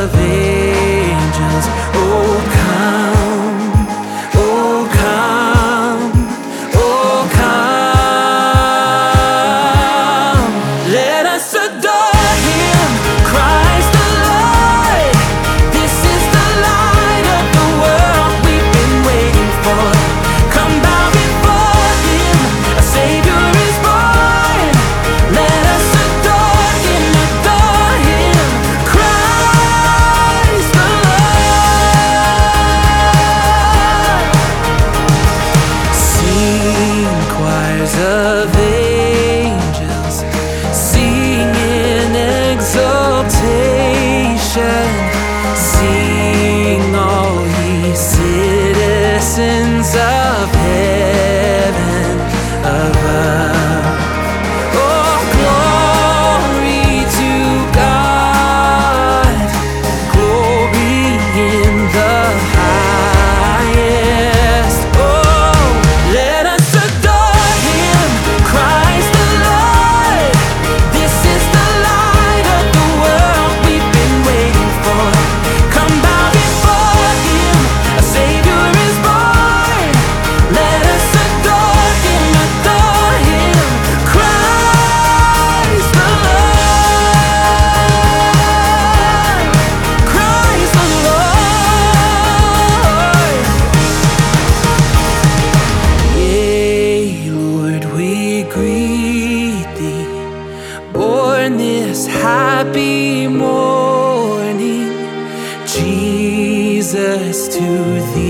of angels. Oh, come, oh, come, oh, come. Let us adore Him, Christ the Lord. This is the light of the world we've been waiting for. Come bow before Him, a Savior is born. Let us adore Him, Christ the Lord. Sing choirs of angels, sing in exaltation. Sing all ye citizens of heaven above. Oh, glory to God, glory in the highest. Oh, let us adore Him, Christ the Lord. This is the light of the world we've been waiting for. Come bow before Him, a Savior is born. Let us adore Him, Christ the Lord, Christ the Lord. Yea, Lord, we greet Thee, born this happy morning. Jesus, to Thee